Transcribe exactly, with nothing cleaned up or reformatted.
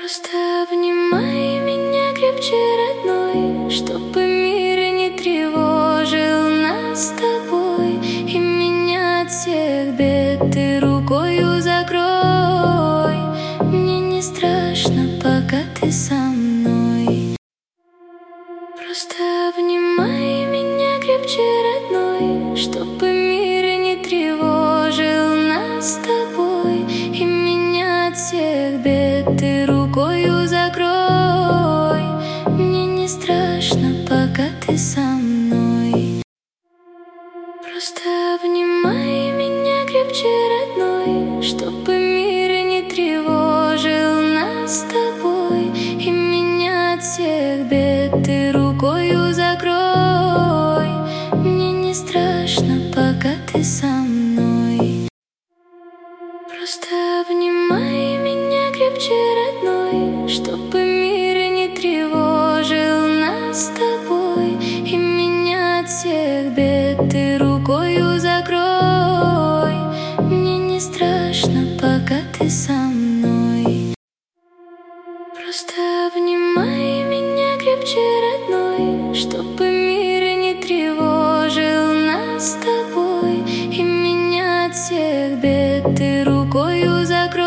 Просто обнимай меня крепче, родной, чтобы мир не тревожил нас с тобой. И меня от всех бед ты рукою закрой. Мне не страшно, пока ты со мной. Просто обнимай меня крепче, родной, чтобы мир не тревожил нас с тобой. И меня от всех бед ты рукою закрой. Мне не страшно, пока ты со мной. Просто обнимай меня крепче, родной, чтобы мир не тревожил нас с тобой. И меня от всех бед ты рукою закрой. Мне не страшно, пока ты со мной. Просто обнимай меня крепче, родной, чтобы мир не тревожил нас с тобой. И меня от всех бед ты рукою закрой. Мне не страшно, пока ты со мной.